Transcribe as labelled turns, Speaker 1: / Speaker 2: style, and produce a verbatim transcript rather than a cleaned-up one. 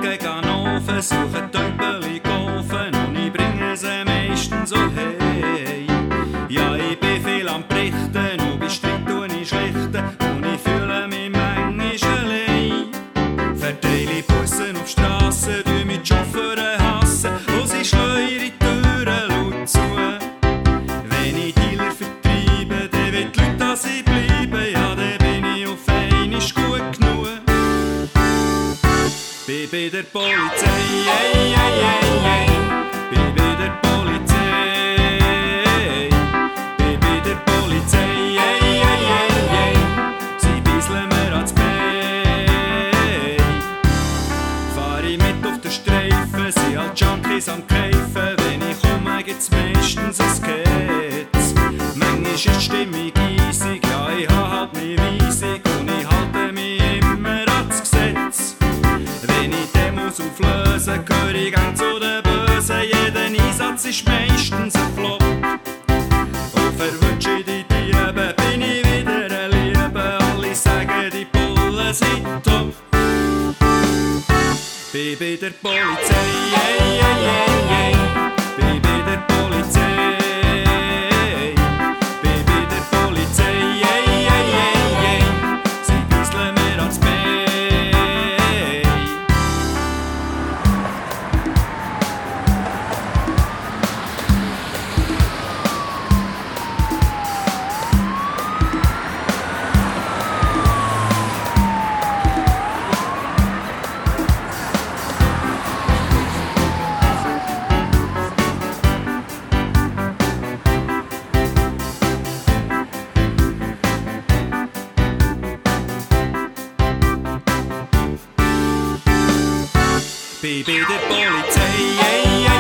Speaker 1: Tage gehen auf, suchen Töpfeli kaufen und ich bringe sie meistens so hey. Ja, ich bin viel am Berichten und bei Streit tue ich schlichten und ich fühle mich manchmal allein. Verteile Bussen auf Strassen, die mich die Chauffeure hassen und sie schleuern die Türen laut zu. Wenn ich Dealer vertreibe, dann will die Leute, dass ich bleibe, ja, dann bin ich auf einmal gut genug. Bin bei der Polizei, ey, ey, ey, ey. Bin bei der Polizei. Bin bei der Polizei, ey, ey, ey, ey. Sie bisseln mir ans Bein. Fahr ich mit auf den Streifen, sie als Junkies am Keifen. Wenn ich komme, gibt's meistens ein Sketz. Manchmal ist die Stimmung eisig, ja, ich hab halt mich weisig und ich halte mich immer ans Gesetz. Wenn ich Demos auflöse, gehör ich gang zu den Bösen. Jeder Einsatz ist meistens ein Flop. Und verwünsche ich die Diebe, bin ich wieder ein Liebe. Alle sagen, die Bullen sind top. Bin bei der Polizei, ey, ey, ey, ey. Bin bei der Polizei. Bin bei der Polizei, ey, ey, ey, ey. Sie bisseln mir ans Bein. Bin bei der Polizei, ey, ey.